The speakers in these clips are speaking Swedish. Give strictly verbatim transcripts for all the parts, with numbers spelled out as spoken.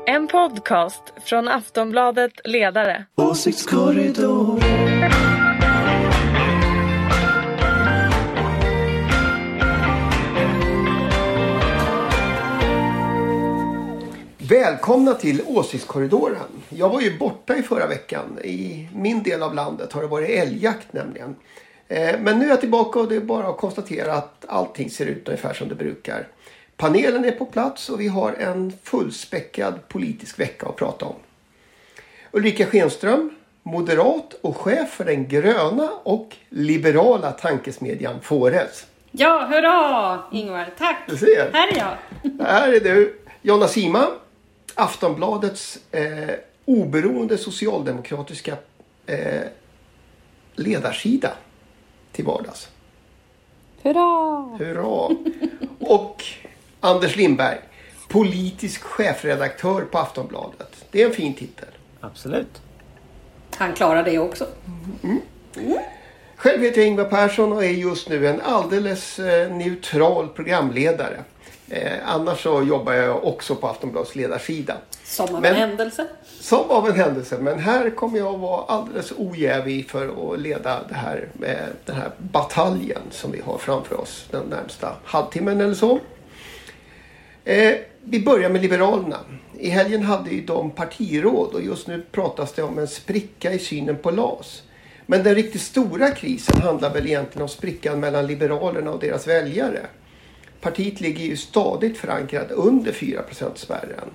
En podcast från Aftonbladet Ledare. Åsiktskorridor. Välkomna till Åsiktskorridoren. Jag var ju borta i förra veckan. I min del av landet har det varit älgjakt nämligen. Men nu är jag tillbaka och det är bara att konstatera att allting ser ut ungefär som det brukar. Panelen är på plats och vi har en fullspäckad politisk vecka att prata om. Ulrika Schenström, moderat och chef för den gröna och liberala tankesmedjan Fores. Ja, hurra Ingvar, tack. Du ser. Här är jag. Här är du. Jonna Sima, Aftonbladets eh, oberoende socialdemokratiska eh, ledarsida till vardags. Hurra! Hurra! Och Anders Lindberg, politisk chefredaktör på Aftonbladet. Det är en fin titel. Absolut. Han klarar det också. Mm. Mm. Själv heter jag Ingvar Persson och är just nu en alldeles eh, neutral programledare. Eh, annars så jobbar jag också på Aftonbladets ledarsida. Som av men, en händelse. Som av en händelse. Men här kommer jag vara alldeles ojävig för att leda det här, med den här bataljen som vi har framför oss den närmsta halvtimmen eller så. Eh, vi börjar med Liberalerna. I helgen hade ju de partiråd och just nu pratas det om en spricka i synen på L A S. Men den riktigt stora krisen handlar väl egentligen om sprickan mellan Liberalerna och deras väljare. Partiet ligger ju stadigt förankrat under fyra procent spärren.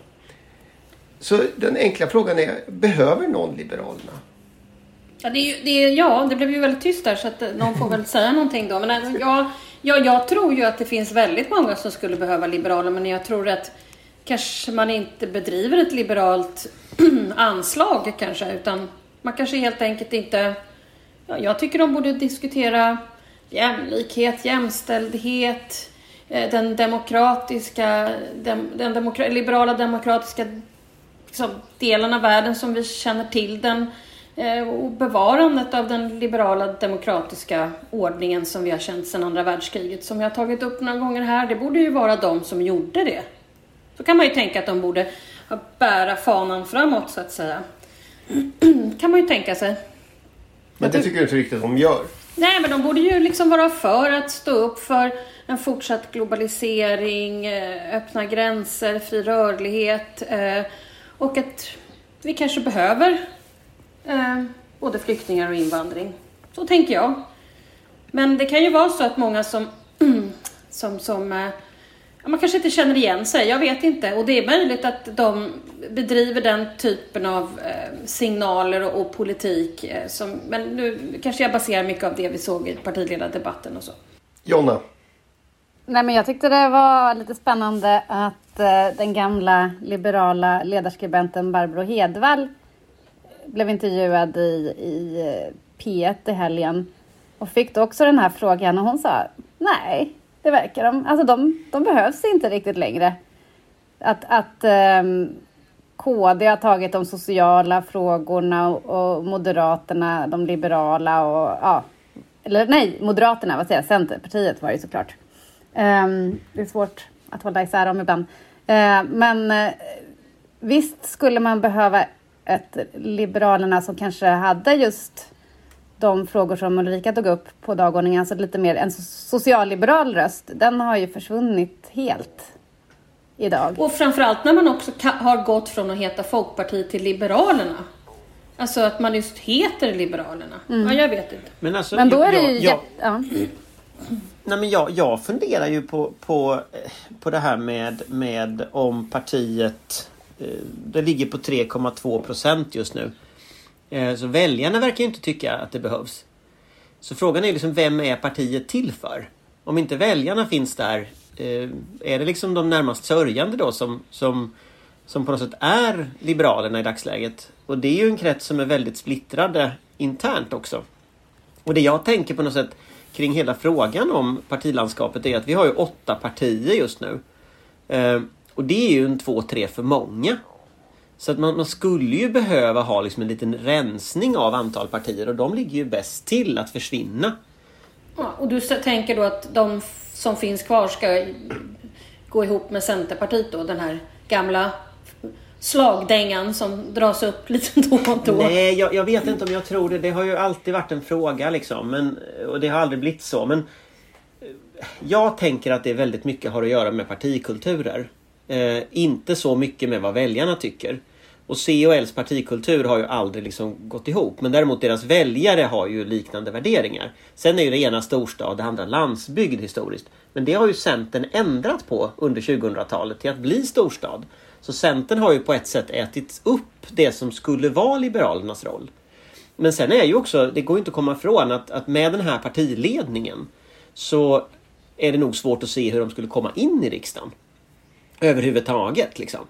Så den enkla frågan är, behöver någon Liberalerna? Ja, det, är ju, det, är, ja, det blev ju väldigt tyst där så att någon får väl säga någonting då. Men jag, jag, jag tror ju att det finns väldigt många som skulle behöva liberaler, men jag tror att kanske man inte bedriver ett liberalt anslag kanske, utan man kanske helt enkelt inte... Ja, jag tycker de borde diskutera jämlikhet, jämställdhet, den demokratiska, dem, den demokra, liberala demokratiska liksom, delen av världen som vi känner till den, eh, och bevarandet av den liberala demokratiska ordningen som vi har känt sedan andra världskriget, som jag har tagit upp några gånger här. Det borde ju vara de som gjorde det. Så kan man ju tänka att de borde bära fanan framåt så att säga. Kan man ju tänka sig. Men det tycker jag inte riktigt att de gör. Nej, men de borde ju liksom vara för att stå upp för en fortsatt globalisering, öppna gränser, fri rörlighet, och att vi kanske behöver både flyktingar och invandring. Så tänker jag. Men det kan ju vara så att många som, som, som ja, man kanske inte känner igen sig, jag vet inte. Och det är möjligt att de bedriver den typen av eh, signaler och, och politik. Eh, som, men nu kanske jag baserar mycket av det vi såg i partiledardebatten och så. Jonna? Nej, men jag tyckte det var lite spännande att eh, den gamla liberala ledarskribenten Barbro Hedvall blev intervjuad i, i P ett i helgen. Och fick då också den här frågan och hon sa, nej, det verkar de, alltså de, de behövs inte riktigt längre. Att, att eh, K D har tagit de sociala frågorna och, och Moderaterna, de liberala och ja, eller nej, Moderaterna, vad säger jag, Centerpartiet var det såklart. Eh, det är svårt att hålla isär dem ibland. Eh, men eh, visst skulle man behöva ett Liberalerna som kanske hade just de frågor som Ulrika tog upp på dagordningen, alltså lite mer en socialliberal röst, den har ju försvunnit helt idag. Och framförallt när man också har gått från att heta Folkpartiet till Liberalerna. Alltså att man just heter Liberalerna. Mm. Ja, jag vet inte. Men, alltså, men då är det ju... Jag, ja. Nej, men jag, jag funderar ju på, på, på det här med, med om partiet... Det ligger på tre komma två procent just nu. Så väljarna verkar ju inte tycka att det behövs. Så frågan är liksom, vem är partiet till för? Om inte väljarna finns där, är det liksom de närmast sörjande då som, som, som på något sätt är liberalerna i dagsläget? Och det är ju en krets som är väldigt splittrade internt också. Och det jag tänker på något sätt kring hela frågan om partilandskapet är att vi har ju åtta partier just nu. Och det är ju en två, tre för många. Så att man, man skulle ju behöva ha liksom en liten rensning av antal partier. Och de ligger ju bäst till att försvinna. Ja, och du tänker då att de som finns kvar ska gå ihop med Centerpartiet då? Den här gamla slagdängan som dras upp lite då och då. Nej, jag, jag vet inte om jag tror det. Det har ju alltid varit en fråga liksom. Men, och det har aldrig blivit så. Men jag tänker att det väldigt mycket har att göra med partikulturer. Eh, inte så mycket med vad väljarna tycker. Och C och L:s partikultur har ju aldrig liksom gått ihop. Men däremot deras väljare har ju liknande värderingar. Sen är ju det ena storstad, det andra landsbygd historiskt. Men det har ju Centern ändrat på under tjugohundratalet till att bli storstad. Så Centern har ju på ett sätt ätit upp det som skulle vara Liberalernas roll. Men sen är ju också, det går ju inte att komma ifrån att, att med den här partiledningen så är det nog svårt att se hur de skulle komma in i riksdagen. Överhuvudtaget liksom.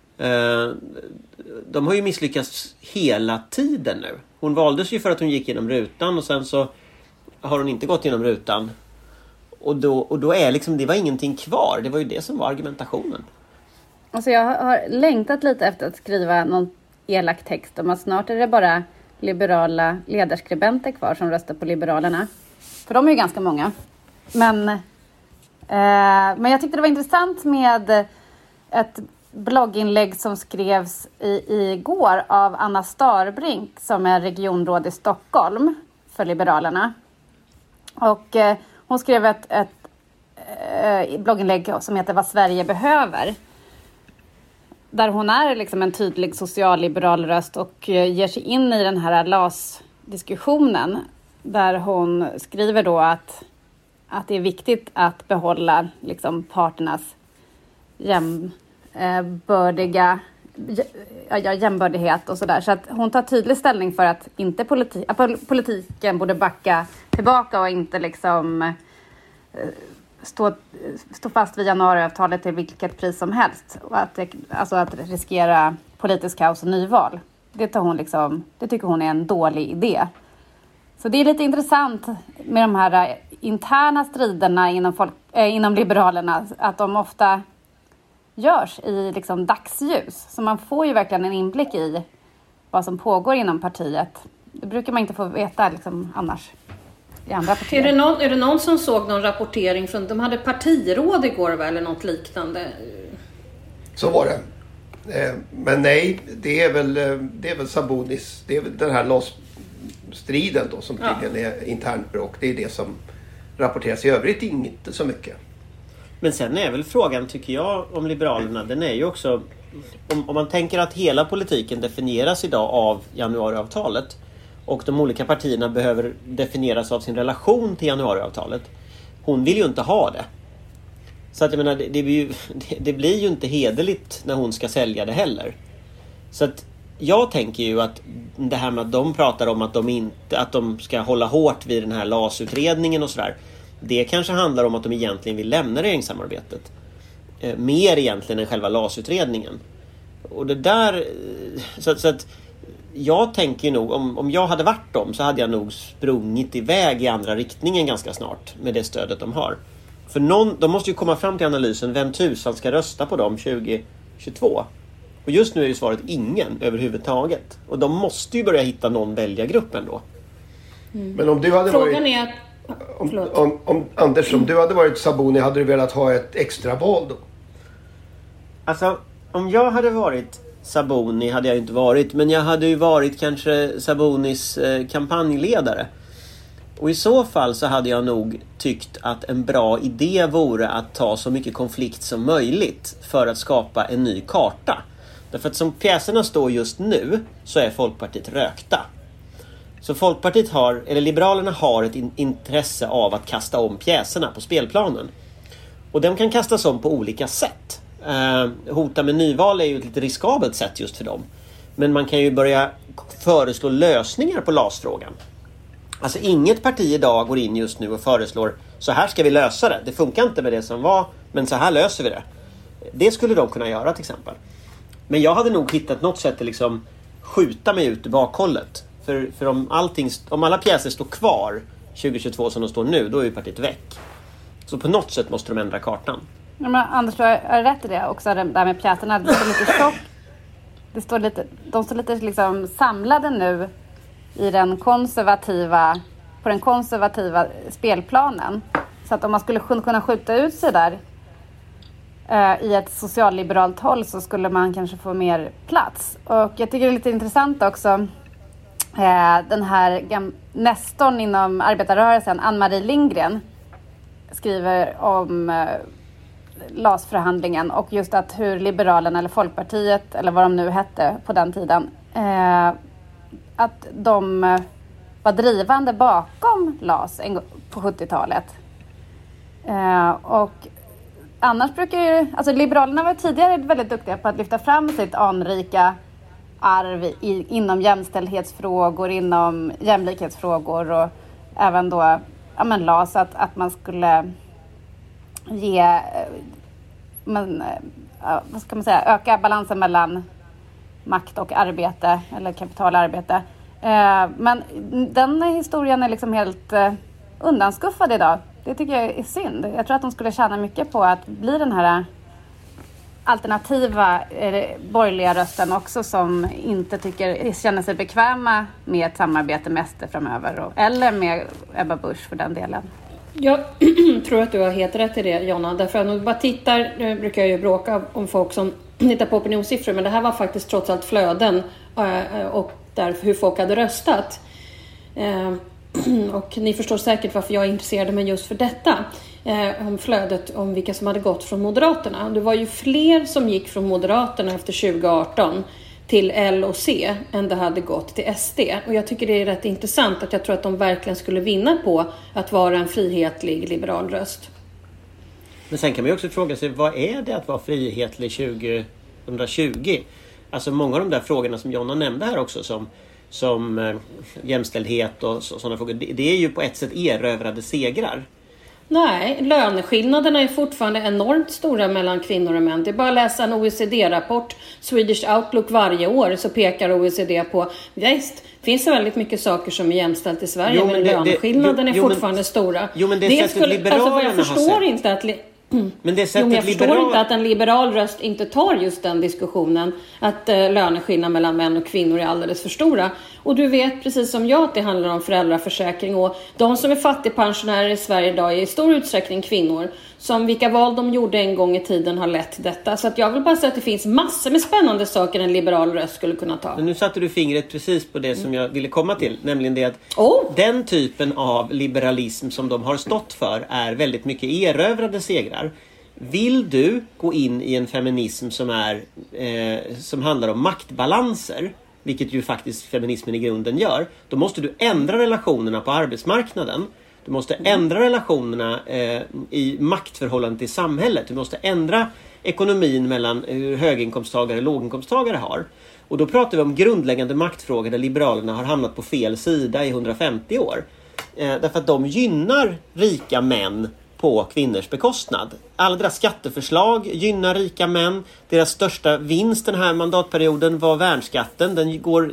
De har ju misslyckats hela tiden nu. Hon valdes ju för att hon gick genom rutan och sen så har hon inte gått genom rutan. Och då, och då är liksom, det var ingenting kvar. Det var ju det som var argumentationen. Alltså jag har längtat lite efter att skriva någon elak text om att snart är det bara liberala ledarskribenter kvar som röstar på Liberalerna. För de är ju ganska många. Men, eh, men jag tyckte det var intressant med ett blogginlägg som skrevs i, igår av Anna Starbrink som är regionråd i Stockholm för Liberalerna. Och eh, hon skrev ett, ett eh, blogginlägg som heter Vad Sverige behöver. Där hon är liksom en tydlig socialliberal röst och eh, ger sig in i den här L A S-diskussionen. Där hon skriver då att, att det är viktigt att behålla liksom, parternas jämbördiga ja, jämbördighet och sådär. Så att hon tar tydlig ställning för att inte politi- att politiken borde backa tillbaka och inte liksom stå, stå fast vid januariavtalet till vilket pris som helst. Och att, alltså att riskera politisk kaos och nyval. Det, tar hon liksom, det tycker hon är en dålig idé. Så det är lite intressant med de här interna striderna inom, folk, äh, inom Liberalerna. Att de ofta görs i liksom dagsljus. Så man får ju verkligen en inblick i vad som pågår inom partiet. Det brukar man inte få veta liksom, annars i andra partier. Är det, någon, är det någon som såg någon rapportering från, de hade partiråd igår va, eller något liknande? Så var det. Men nej, det är väl, det är väl Sabonis, det är väl den här L A S-striden då som tydligen ja. är internt bråk. Det är det som rapporteras i övrigt, inte så mycket. Men sen är väl frågan, tycker jag, om Liberalerna, den är ju också, om, om man tänker att hela politiken definieras idag av januariavtalet och de olika partierna behöver definieras av sin relation till januariavtalet. Hon vill ju inte ha det. Så att jag menar, det, det, blir ju, det, det blir ju inte hederligt när hon ska sälja det heller. Så att jag tänker ju att det här med att de pratar om att de, inte, att de ska hålla hårt vid den här L A S-utredningen och sådär. Det kanske handlar om att de egentligen vill lämna regeringssamarbetet. Eh, mer egentligen än själva L A S-utredningen. Och det där... Så, så att jag tänker nog, om, om jag hade varit dem så hade jag nog sprungit iväg i andra riktningen ganska snart med det stödet de har. För någon, de måste ju komma fram till analysen vem tusan ska rösta på dem tjugo tjugotvå. Och just nu är ju svaret ingen överhuvudtaget. Och de måste ju börja hitta någon väljargrupp ändå. Mm. Men om du hade Frågan varit... är att... Om, om, om, Anders, om du hade varit Sabuni, hade du velat ha ett extra val då? Alltså, om jag hade varit Sabuni hade jag inte varit. Men jag hade ju varit kanske Sabunis eh, kampanjledare. Och i så fall så hade jag nog tyckt att en bra idé vore att ta så mycket konflikt som möjligt för att skapa en ny karta. Därför att som pjäserna står just nu så är Folkpartiet rökta. Så Folkpartiet har, eller Liberalerna har ett in- intresse av att kasta om pjäserna på spelplanen. Och de kan kastas om på olika sätt. Eh, hota med nyval är ju ett lite riskabelt sätt just för dem. Men man kan ju börja föreslå lösningar på L A S-frågan. Alltså inget parti idag går in just nu och föreslår så här ska vi lösa det. Det funkar inte med det som var, men så här löser vi det. Det skulle de kunna göra till exempel. Men jag hade nog hittat något sätt att liksom skjuta mig ut i bakhållet. För, för om, allting, om alla pjäser står kvar tjugo tjugotvå som de står nu, då är ju partiet väck. Så på något sätt måste de ändra kartan. Ja, men Anders, du har rätt i det också, det där med pjäserna. Det står lite stopp. Det står lite, de står lite liksom samlade nu i den konservativa, på den konservativa spelplanen. Så att om man skulle kunna skjuta ut sig där eh, i ett socialliberalt håll så skulle man kanske få mer plats. Och jag tycker det är lite intressant också eh, den här gam- nestorn inom arbetarrörelsen, Ann-Marie Lindgren, skriver om eh, L A S-förhandlingen och just att hur Liberalerna eller Folkpartiet eller vad de nu hette på den tiden, eh, att de var drivande bakom L A S på sjuttiotalet. Eh, och annars brukar ju, alltså Liberalerna var tidigare väldigt duktiga på att lyfta fram sitt anrika arv i, inom jämställdhetsfrågor, inom jämlikhetsfrågor och även då ja, men L A S, att, att man skulle ge, men, vad ska man säga, öka balansen mellan makt och arbete eller kapital och arbete. Eh, men den historien är liksom helt eh, undanskuffad idag. Det tycker jag är synd. Jag tror att de skulle tjäna mycket på att bli den här alternativa eh, borgerliga rösten också, som inte tycker, känner sig bekväma med ett samarbete med S D framöver och, eller med Ebba Busch för den delen. Jag tror att du har helt rätt i det, Jonna. Därför att om du bara tittar, nu brukar jag ju bråka om folk som tittar på opinionssiffror, men det här var faktiskt trots allt flöden och därför hur folk hade röstat. Och ni förstår säkert varför jag är intresserad mig just för detta. Om flödet, om vilka som hade gått från Moderaterna. Det var ju fler som gick från Moderaterna efter tjugo arton till L och C än det hade gått till S D. Och jag tycker det är rätt intressant att jag tror att de verkligen skulle vinna på att vara en frihetlig liberal röst. Men sen kan man ju också fråga sig, vad är det att vara frihetlig tjugohundratjugo? Alltså många av de där frågorna som Jonna nämnde här också, som, som eh, jämställdhet och så, sådana frågor, det, det är ju på ett sätt erövrade segrar. Nej, löneskillnaderna är fortfarande enormt stora mellan kvinnor och män. Det är bara att läsa en O E C D-rapport, Swedish Outlook, varje år, så pekar O E C D på, visst, finns det väldigt mycket saker som är jämställt i Sverige, jo, men, men det, löneskillnaden det, jo, är fortfarande men, stora. Jo, men det, det sättet skulle, liberalerna alltså, jag förstår har sett. inte att... Li- Men det jo, men jag liberal... förstår inte att en liberal röst inte tar just den diskussionen, att eh, löneskillnader mellan män och kvinnor är alldeles för stora. Och du vet precis som jag att det handlar om föräldraförsäkring, och de som är fattigpensionärer i Sverige idag är i stor utsträckning kvinnor, som vilka val de gjorde en gång i tiden har lett till detta. Så att jag vill bara säga att det finns massor med spännande saker en liberal röst skulle kunna ta. Men nu satte du fingret precis på det som jag ville komma till, nämligen det att oh. den typen av liberalism som de har stått för är väldigt mycket erövrade segrar. Vill du gå in i en feminism som är eh, som handlar om maktbalanser, vilket ju faktiskt feminismen i grunden gör, då måste du ändra relationerna på arbetsmarknaden. Du måste ändra relationerna eh, i maktförhållandet i samhället. Du måste ändra ekonomin mellan hur höginkomsttagare och låginkomsttagare har. Och då pratar vi om grundläggande maktfrågor där liberalerna har hamnat på fel sida i hundrafemtio år. Eh, därför att de gynnar rika män på kvinnors bekostnad. Alla deras skatteförslag gynnar rika män. Deras största vinst den här mandatperioden var värnskatten. Den går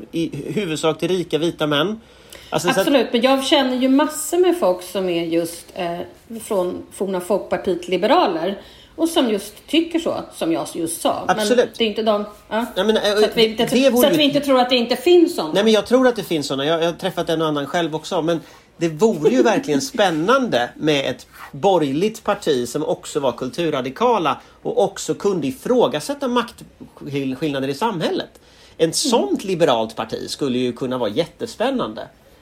i huvudsak till rika vita män. Alltså, absolut, att... men jag känner ju massor med folk som är just eh, från forna Folkpartiet liberaler och som just tycker så, som jag just sa. Absolut. Men det är inte de... Ja. Nej, men, så att, vi inte, det, det så att vi inte tror att det inte finns sådana. Nej, men jag tror att det finns sådana. Jag, jag har träffat en och annan själv också. Men det vore ju verkligen spännande med ett borgerligt parti som också var kulturradikala och också kunde ifrågasätta maktskillnader i samhället. Ett sånt liberalt parti skulle ju kunna vara jättespännande.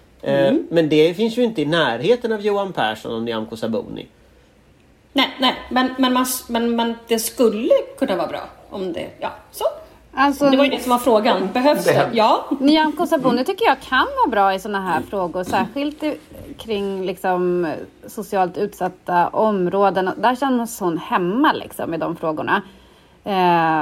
Mm. Men det finns ju inte i närheten av Johan Persson och Nyamko Sabuni. Nej, nej, men, men, man, men, men det skulle kunna vara bra om det, ja, så. Alltså, det var ju det som var frågan. Behövs det? Ja. Nyamko Sabuni tycker jag kan vara bra i såna här frågor. Särskilt kring liksom, socialt utsatta områden. Där känns hon hemma liksom, i de frågorna. Eh,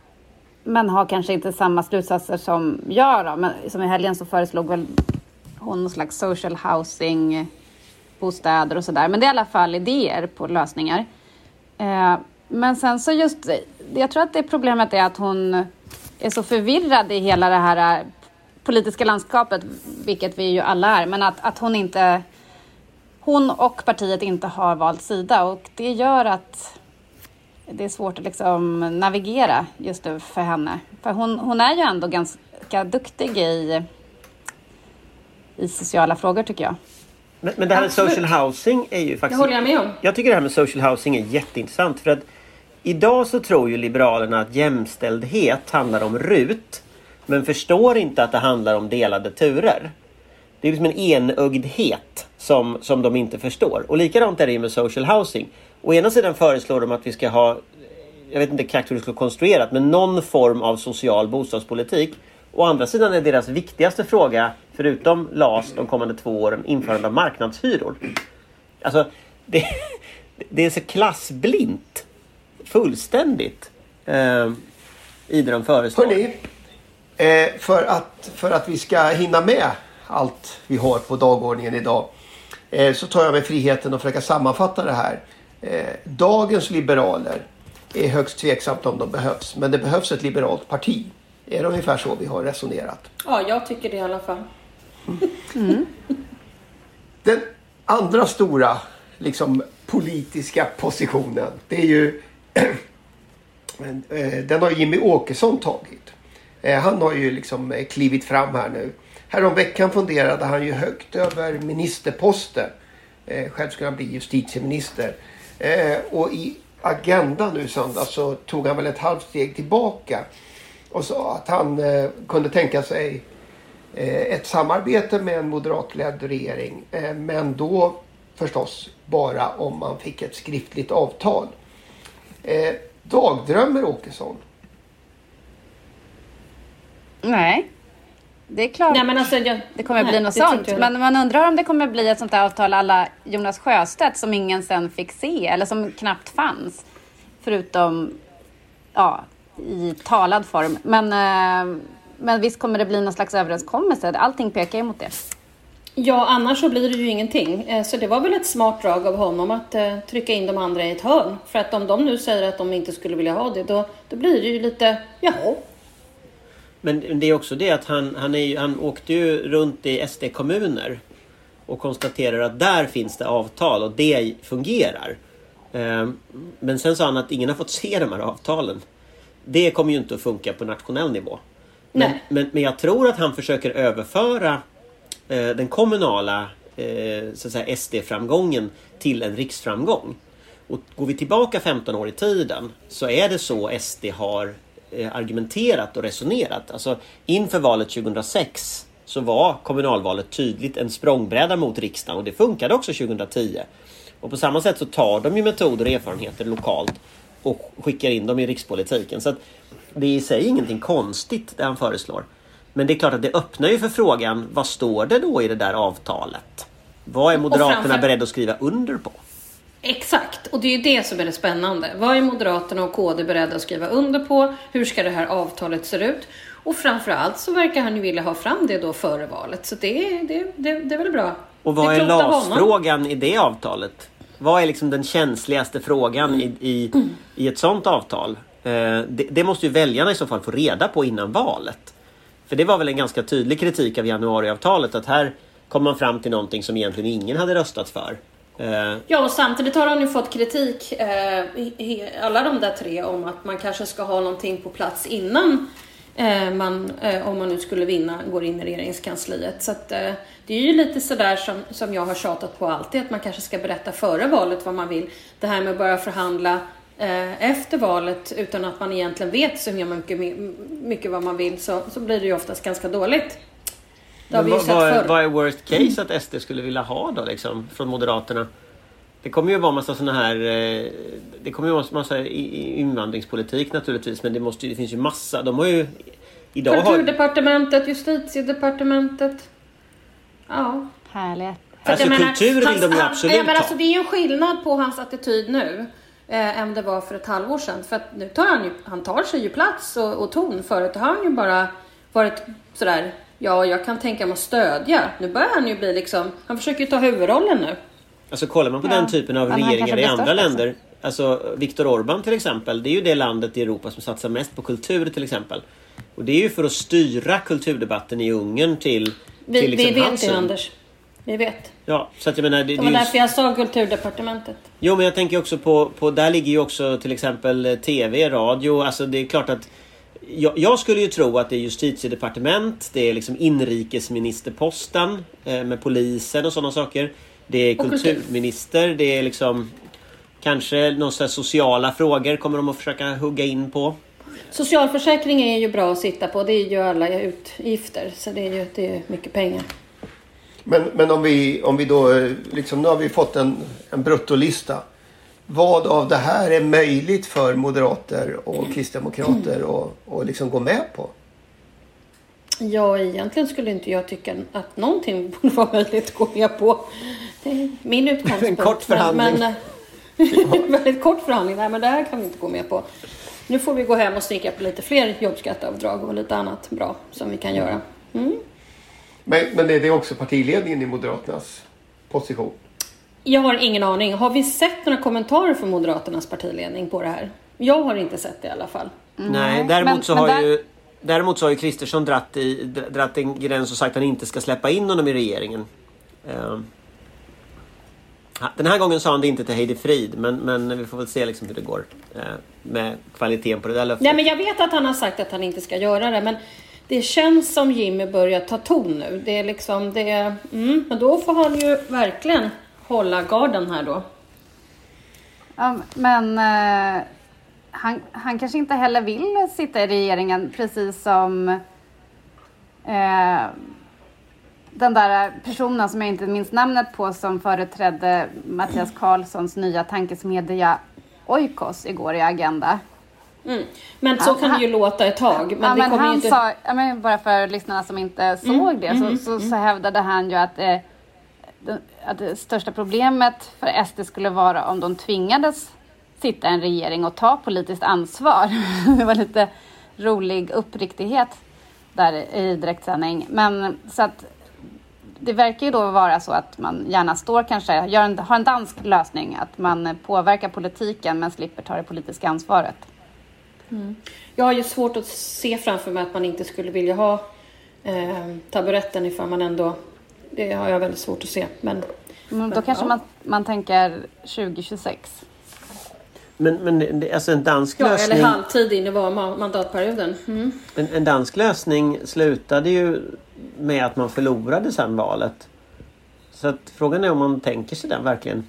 men har kanske inte samma slutsatser som jag. Då. Men som i helgen så föreslog väl hon någon slags social housing, bostäder och sådär. Men det är i alla fall idéer på lösningar. Eh, men sen så just, jag tror att det problemet är att hon är så förvirrad i hela det här politiska landskapet, vilket vi ju alla är. Men att, att hon inte, hon och partiet inte har valt sida. Och det gör att det är svårt att liksom navigera just nu för henne. För hon, hon är ju ändå ganska duktig i, i sociala frågor tycker jag. Men, men det här med social housing är ju faktiskt... Det håller jag med om. Jag tycker det här med social housing är jätteintressant för att idag så tror ju Liberalerna att jämställdhet handlar om R U T. Men förstår inte att det handlar om delade turer. Det är liksom en enögdhet som, som de inte förstår. Och likadant är det med social housing. Å ena sidan föreslår de att vi ska ha, jag vet inte exakt hur det ska konstruerat, men någon form av social bostadspolitik. Å andra sidan är deras viktigaste fråga, förutom L A S de kommande två åren, införande av marknadshyror. Alltså, det, det är så klassblint. Fullständigt. Eh, I det de föreslår. Hörrni, eh, för, att, för att vi ska hinna med allt vi har på dagordningen idag, eh, så tar jag mig friheten att försöka sammanfatta det här. Eh, dagens liberaler är högst tveksamt om de behövs. Men det behövs ett liberalt parti. Är det ungefär så vi har resonerat? Ja, jag tycker det i alla fall. Mm. Den andra stora liksom, politiska positionen, det är ju den har Jimmy Åkesson tagit. Han har ju liksom klivit fram här nu. Häromveckan funderade han ju högt över ministerposter. Själv skulle han bli justitieminister. Och i Agenda nu söndag så tog han väl ett halvt steg tillbaka och sa att han eh, kunde tänka sig eh, ett samarbete med en moderatledd regering. Eh, men då förstås bara om man fick ett skriftligt avtal. Eh, dagdrömmer Åkesson? Nej, det är klart. Nej, men alltså, jag, det kommer nej, bli något det tror sånt. inte jag. Men man undrar om det kommer bli ett sånt där avtal alla Jonas Sjöstedt som ingen sen fick se eller som knappt fanns. Förutom ja, i talad form. Men, eh, men visst kommer det bli någon slags överenskommelse. Allting pekar ju mot det. Ja, annars så blir det ju ingenting. Eh, Så det var väl ett smart drag av honom att eh, trycka in de andra i ett hörn. För att om de nu säger att de inte skulle vilja ha det, då, då blir det ju lite, jaha. Men det är också det att han, han, är, han åkte ju runt i S D-kommuner och konstaterar att där finns det avtal och det fungerar. Men sen sa han att ingen har fått se de här avtalen. Det kommer ju inte att funka på nationell nivå. Men, men, men jag tror att han försöker överföra eh, den kommunala eh, så att säga S D-framgången till en riksframgång. Och går vi tillbaka femton år i tiden så är det så S D har eh, argumenterat och resonerat. Alltså inför valet tjugohundrasex så var kommunalvalet tydligt en språngbräda mot riksdagen och det funkade också tjugohundratio. Och på samma sätt så tar de ju metoder och erfarenheter lokalt och skickar in dem i rikspolitiken. Så att det är i sig ingenting konstigt det han föreslår. Men det är klart att det öppnar ju för frågan, vad står det då i det där avtalet? Vad är Moderaterna framför... beredda att skriva under på? Exakt, och det är ju det som är det spännande. Vad är Moderaterna och K D beredda att skriva under på? Hur ska det här avtalet se ut? Och framförallt så verkar han ju vilja ha fram det då före valet. Så det, det, det, det är väl bra. Och vad är L A S-frågan i det avtalet? Vad är liksom den känsligaste frågan i, i, i ett sånt avtal? Eh, det, det måste ju väljarna i så fall få reda på innan valet. För det var väl en ganska tydlig kritik av januariavtalet att här kom man fram till någonting som egentligen ingen hade röstat för. Eh. Ja, och samtidigt har han ju fått kritik, eh, alla de där tre, om att man kanske ska ha någonting på plats innan eh, man, eh, om man nu skulle vinna, går in i regeringskansliet. Så att, eh, det är ju lite sådär som, som jag har tjatat på alltid, att man kanske ska berätta före valet vad man vill. Det här med att börja förhandla eh, efter valet utan att man egentligen vet så mycket, mycket vad man vill, så, så blir det ju oftast ganska dåligt. Men vad, vad, vad är worst case att S D skulle vilja ha då liksom, från Moderaterna? Det kommer ju vara massa såna här eh, det kommer ju vara massa invandringspolitik naturligtvis, men det måste det finns ju massa. De har ju idag Kulturdepartementet, har... Justitiedepartementet. Ja, härligt. Alltså menar, kultur vill hans, de ju han, absolut ja, men alltså, ha. det är ju en skillnad på hans attityd nu eh, än det var för ett halvår sedan. För att nu tar han ju, han tar sig ju plats och, och ton. Förut har han ju bara varit sådär, ja, jag kan tänka mig att stödja. Nu börjar han ju bli liksom, han försöker ju ta huvudrollen nu. Alltså kollar man på ja. den typen av men regeringar i andra länder, alltså Viktor Orbán till exempel, det är ju det landet i Europa som satsar mest på kultur till exempel. Och det är ju för att styra kulturdebatten i Ungern till, vi, till liksom vi vet Hansen. det, Anders. Vi vet. Ja, så att jag menar, det, det var det är därför just... jag sa Kulturdepartementet. Jo, men jag tänker också på, på där ligger ju också till exempel tv, radio. Alltså det är klart att jag, jag skulle ju tro att det är justitiedepartement, det är liksom inrikesministerposten eh, med polisen och sådana saker. Det är kulturminister, det är liksom Kanske några sociala frågor kommer de att försöka hugga in på. Socialförsäkring är ju bra att sitta på. Det är ju alla utgifter. Så det är ju det är mycket pengar. Men, men om, vi, om vi då, liksom, nu har vi fått en, en bruttolista. Vad av det här är möjligt för moderater och kristdemokrater mm. och, och liksom gå med på? Ja, egentligen skulle inte jag tycka att någonting borde vara möjligt att gå med på. Det är min utgångspunkt. En kort förhandling. Men, men, väldigt kort förhandling. Nej, men det här kan vi inte gå med på. Nu får vi gå hem och snicka på lite fler jobbskatteavdrag och lite annat bra som vi kan göra. Mm. Men, men det är också partiledningen i Moderaternas position? Jag har ingen aning. Har vi sett några kommentarer från Moderaternas partiledning på det här? Jag har inte sett det i alla fall. Mm. Nej, däremot men, så men har där... ju däremot så har ju Kristersson dratt, i, dratt en gräns och sagt att han inte ska släppa in honom i regeringen. Uh, den här gången sa han det inte till Heidi Frid, men, men vi får väl se liksom hur det går uh, med kvaliteten på det där löftet. Nej, men jag vet att han har sagt att han inte ska göra det, men det känns som Jimmy börjar ta ton nu. Det är liksom, det är, mm, men då får han ju verkligen hålla garden här då. Ja, men eh, han, han kanske inte heller vill sitta i regeringen, precis som eh, den där personen som jag inte minns namnet på som företrädde Mattias Karlssons nya tankesmedja Oikos igår i Agenda. Mm. Men så ja, kan han, det ju låta ett tag. Men ja, det men han inte... sa, ja, men bara för lyssnarna som inte såg mm, det, mm, så, så, mm. så hävdade han ju att, eh, det, att det största problemet för S D skulle vara om de tvingades sitta i en regering och ta politiskt ansvar. Det var lite rolig uppriktighet där i direktsändning. Men så att det verkar ju då vara så att man gärna står kanske, gör en, har en dansk lösning, att man påverkar politiken men slipper ta det politiska ansvaret. Mm. Jag har ju svårt att se framför mig att man inte skulle vilja ha eh, taburetten ifall man ändå, det har jag väldigt svårt att se. Men, men då men, kanske ja. man, man tänker tjugo tjugosex. Men, men alltså en dansk ja, lösning... eller halvtid in i var mandatperioden. Mm. En, en dansk lösning slutade ju med att man förlorade sen valet. Så att frågan är om man tänker sig den verkligen.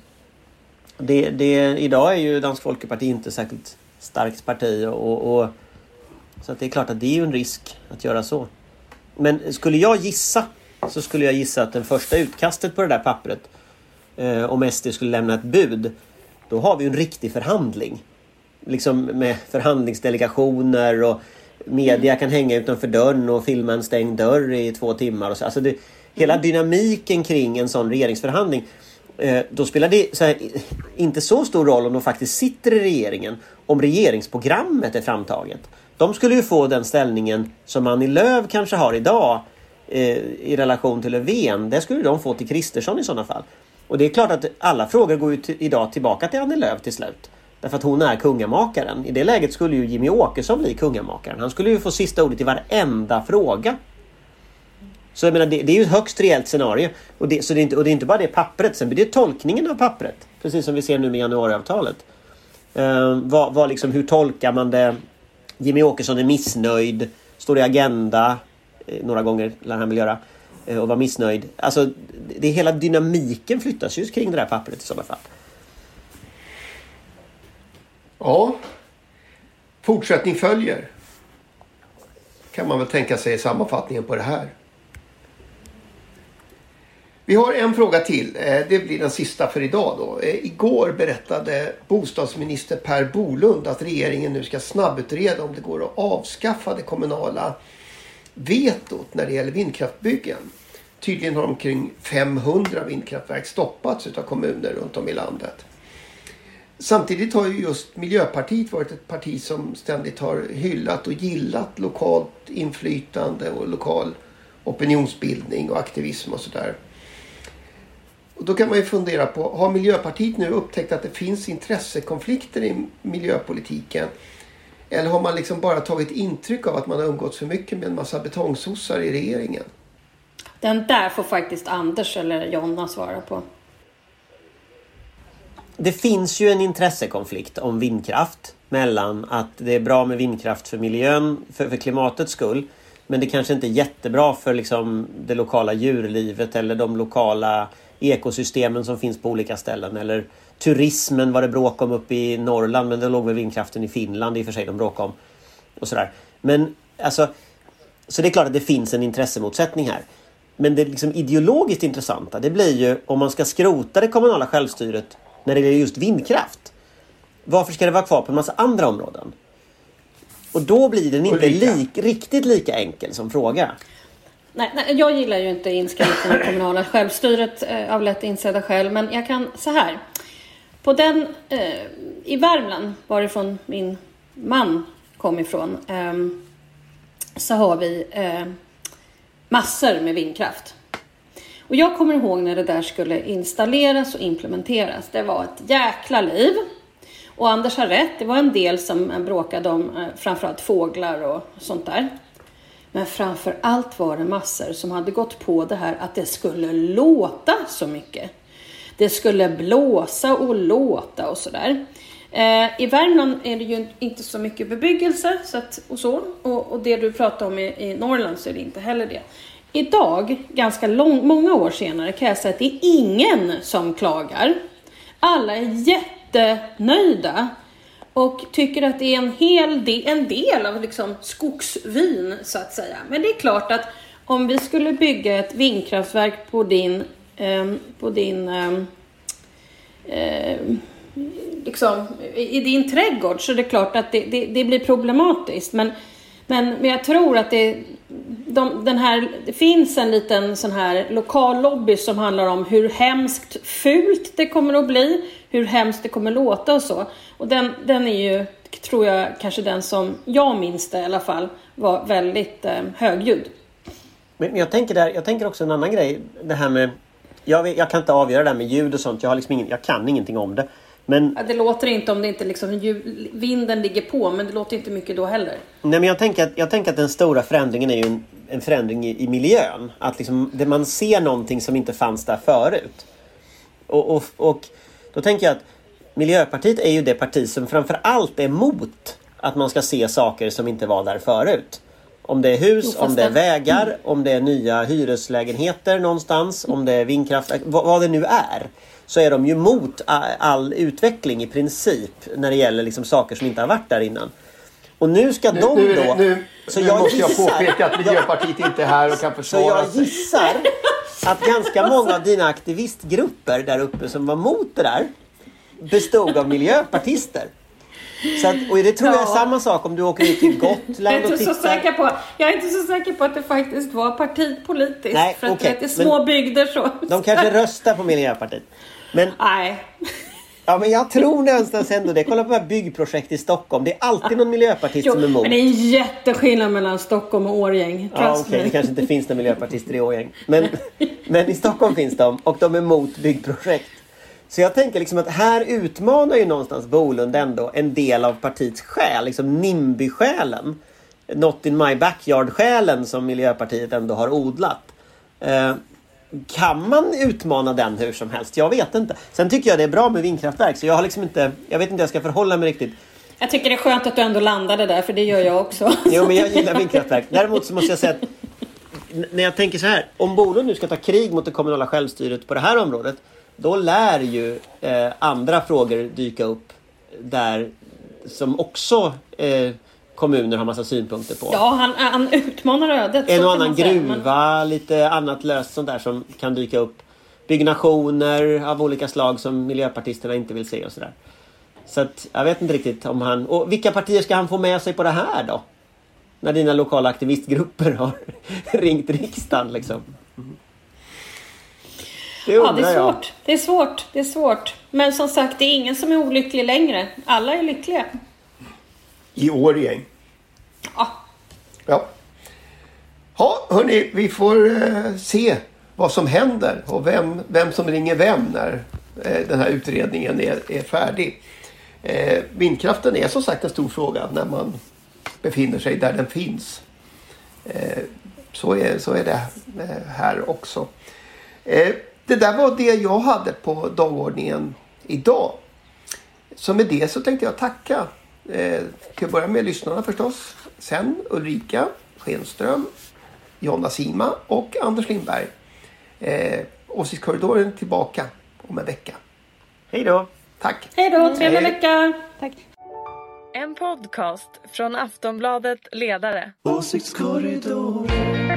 Det, det, idag är ju Dansk Folkeparti inte särskilt starkt parti och, och så att det är klart att det är ju en risk att göra så. Men skulle jag gissa så skulle jag gissa att den första utkastet på det där pappret eh, om S D skulle lämna ett bud, då har vi ju en riktig förhandling. Liksom med förhandlingsdelegationer och media mm. kan hänga utanför dörren och filma en stängd dörr i två timmar. Och så. Alltså det, hela dynamiken kring en sån regeringsförhandling, eh, då spelar det så här, inte så stor roll om de faktiskt sitter i regeringen, om regeringsprogrammet är framtaget. De skulle ju få den ställningen som Annie Lööf kanske har idag eh, i relation till Löfven. Det skulle de få till Kristersson i sådana fall. Och det är klart att alla frågor går ju t- idag tillbaka till Annie Lööf till slut. Därför att hon är kungamakaren. I det läget skulle ju Jimmy Åkesson bli kungamakaren. Han skulle ju få sista ordet i varenda fråga. Så jag menar, det, det är ju ett högst reellt scenario. Och det, så det är inte, och det är inte bara det pappret. Sen blir det tolkningen av pappret. Precis som vi ser nu med januariavtalet. Uh, vad, vad liksom, hur tolkar man det? Jimmy Åkesson är missnöjd. Står i Agenda. Eh, några gånger lär han väl göra. Eh, och var missnöjd. Alltså, det, det hela dynamiken flyttas ju kring det där pappret i sådana fall. Ja, fortsättning följer. Kan man väl tänka sig sammanfattningen på det här. Vi har en fråga till. Det blir den sista för idag då. Igår berättade bostadsminister Per Bolund att regeringen nu ska snabbutreda om det går att avskaffa det kommunala vetot när det gäller vindkraftbyggen. Tydligen har omkring femhundra vindkraftverk stoppats av kommuner runt om i landet. Samtidigt har ju just Miljöpartiet varit ett parti som ständigt har hyllat och gillat lokalt inflytande och lokal opinionsbildning och aktivism och sådär. Och då kan man ju fundera på, har Miljöpartiet nu upptäckt att det finns intressekonflikter i miljöpolitiken? Eller har man liksom bara tagit intryck av att man har umgått för mycket med en massa betongsossar i regeringen? Den där får faktiskt Anders eller Jonna svara på. Det finns ju en intressekonflikt om vindkraft mellan att det är bra med vindkraft för miljön, för, för klimatets skull, men det kanske inte är jättebra för liksom det lokala djurlivet eller de lokala ekosystemen som finns på olika ställen eller turismen var det bråk om uppe i Norrland, men det låg väl vindkraften i Finland i och för sig de bråkade om. Och sådär. Men alltså, så det är klart att det finns en intressemotsättning här. Men det liksom ideologiskt intressanta, det blir ju om man ska skrota det kommunala självstyret när det är just vindkraft. Varför ska det vara kvar på en massa andra områden? Och då blir den inte lik, riktigt lika enkel som fråga. Nej, nej, jag gillar ju inte inskränkningen i kommunala självstyret eh, av lätt insedda skäl. Men jag kan så här. På den, eh, i Värmland, varifrån min man kom ifrån, eh, så har vi eh, massor med vindkraft. Och jag kommer ihåg när det där skulle installeras och implementeras. Det var ett jäkla liv. Och Anders har rätt, det var en del som bråkade om eh, framförallt fåglar och sånt där. Men framför allt var det massor som hade gått på det här att det skulle låta så mycket. Det skulle blåsa och låta och sådär. Eh, I Värmland är det ju inte så mycket bebyggelse så att, och så. Och, och det du pratar om i, i Norrland så är det inte heller det. Idag, ganska lång, många år senare, kan jag säga att det är ingen som klagar. Alla är jättenöjda. Och tycker att det är en hel del, en del av liksom skogsvyn så att säga. Men det är klart att om vi skulle bygga ett vindkraftverk på din, eh, på din eh, liksom, i din trädgård, så är det klart att det, det, det blir problematiskt. Men, men, men jag tror att det, de, den här, det finns en liten sån här lokal lobby som handlar om hur hemskt fult det kommer att bli. Hur hemskt det kommer låta och så. Och den, den är ju, tror jag, kanske den som jag minns det i alla fall, var väldigt eh, högljudd. Men jag tänker, där, jag tänker också en annan grej. Det här med, jag, vet, jag kan inte avgöra det här med ljud och sånt. Jag, har liksom ingen, jag kan ingenting om det. Men, ja, det låter inte om det inte liksom ljud, vinden ligger på, men det låter inte mycket då heller. Nej, men jag tänker att, jag tänker att den stora förändringen är ju en, en förändring i, i miljön. Att liksom, det man ser någonting som inte fanns där förut. Och, och, och då tänker jag att Miljöpartiet är ju det parti som framför allt är emot att man ska se saker som inte var där förut. Om det är hus, jo, om det är vägar, mm. om det är nya hyreslägenheter någonstans, om det är vindkraft, vad, vad det nu är. Så är de ju emot all, all utveckling i princip när det gäller liksom saker som inte har varit där innan. Och nu ska nu, de nu, då... Nu, så nu jag måste gissar, jag påpeka att Miljöpartiet inte är här och kan försvara sig. Så jag gissar att ganska många av dina aktivistgrupper där uppe som var mot det där bestod av miljöpartister. Så att, och det tror jag är ja. samma sak om du åker ut till Gotland jag är inte och tittar. Så säker på, jag är inte så säker på att det faktiskt var partipolitiskt. Nej, för att okay. det är små men bygder så. De kanske röstar på Miljöpartiet. Men, nej. Ja, men jag tror någonstans ändå det. Kolla på det här byggprojekt i Stockholm. Det är alltid någon miljöpartist jo, som är emot. Men det är en jätteskillnad mellan Stockholm och Årgäng. Ja, okej. Okay. Det kanske inte finns några miljöpartister i Årgäng. Men, men i Stockholm finns de. Och de är emot byggprojekt. Så jag tänker liksom att här utmanar ju någonstans Bolund ändå en del av partiets själ. Liksom NIMBY-själen. Not in my backyard-själen som Miljöpartiet ändå har odlat. Eh, kan man utmana den hur som helst? Jag vet inte. Sen tycker jag det är bra med vindkraftverk. Så jag har liksom inte, jag vet inte hur jag ska förhålla mig riktigt. Jag tycker det är skönt att du ändå landade där, för det gör jag också. Jo, men jag gillar vindkraftverk. Däremot så måste jag säga att när jag tänker så här. Om Bolund nu ska ta krig mot det kommunala självstyret på det här området, då lär ju eh, andra frågor dyka upp där som också eh, kommuner har massa synpunkter på. Ja, han, han utmanar ödet. En och annan gruva, men lite annat löst sånt där som kan dyka upp. Byggnationer av olika slag som miljöpartisterna inte vill se och sådär. Så att jag vet inte riktigt om han... Och vilka partier ska han få med sig på det här då? När dina lokala aktivistgrupper har ringt riksdagen liksom. Mm. Det ja, det är svårt. Jag. Det är svårt. Det är svårt. Men som sagt, det är ingen som är olycklig längre. Alla är lyckliga. I Årgäng. Ja. Ja. Ja, hörni, vi får eh, se vad som händer och vem, vem som ringer vem när eh, den här utredningen är, är färdig. Eh, vindkraften är som sagt en stor fråga när man befinner sig där den finns. Eh, så, är, så är det eh, här också. Eh, det där var det jag hade på dagordningen idag. Så med det så tänkte jag tacka eh, till att börja med lyssnarna förstås. Sen Ulrika Schenström, Jonna Sima och Anders Lindberg. Eh, Åsiktskorridoren tillbaka om en vecka. Hej då! Tack. Hej då, trevlig Hej. vecka. Tack. En podcast från Aftonbladet Ledare. Åsiktskorridoren.